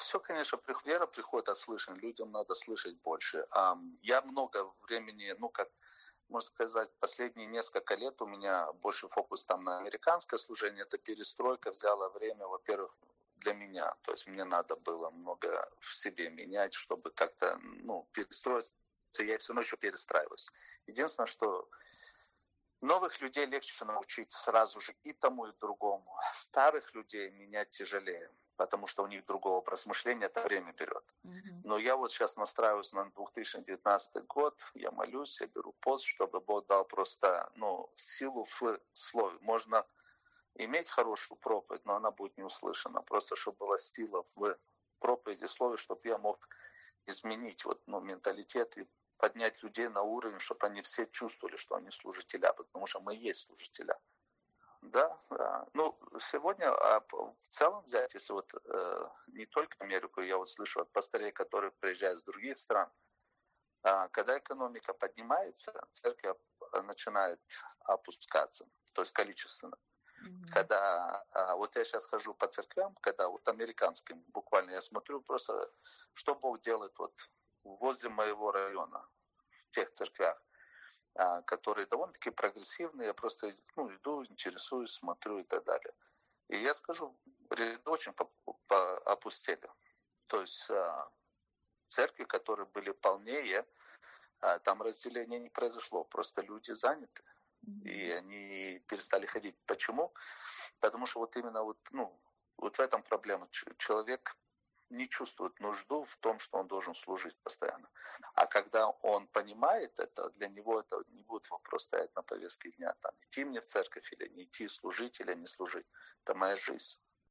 все, конечно, вера приходит от слышания. Людям надо слышать больше. Я много времени, можно сказать, последние несколько лет у меня больше фокус там на американское служение. Эта перестройка взяла время, во-первых, для меня. То есть мне надо было много в себе менять, чтобы как-то, перестроиться. Я все равно еще перестраиваюсь. Единственное, что новых людей легче научить сразу же и тому, и другому. Старых людей менять тяжелее, потому что у них другой образ мышления, это время берет. Но я вот сейчас настраиваюсь на 2019 год, я молюсь, я беру пост, чтобы Бог дал просто силу в слове. Можно иметь хорошую проповедь, но она будет не услышана. Просто чтобы была сила в проповеди, слове, чтобы я мог изменить менталитет и поднять людей на уровень, чтобы они все чувствовали, что они служителя, потому что мы и есть служителя. Да. Сегодня в целом взять, если не только Америку, я слышу от пастырей, которые приезжают с других стран, когда экономика поднимается, церковь начинает опускаться, то есть количественно. Когда я сейчас хожу по церквям, когда американским, буквально я смотрю просто, что Бог делает возле моего района, в тех церквях, которые довольно-таки прогрессивные, я просто иду, интересуюсь, смотрю и так далее. И я скажу, ряды очень опустели. То есть церкви, которые были полнее, там разделения не произошло, просто люди заняты. И они перестали ходить. Почему? Потому что именно в этом проблема. Человек не чувствует нужду в том, что он должен служить постоянно. А когда он понимает это, для него это не будет вопрос стоять на повестке дня. Идти мне в церковь или не идти, служить или не служить. Это моя жизнь.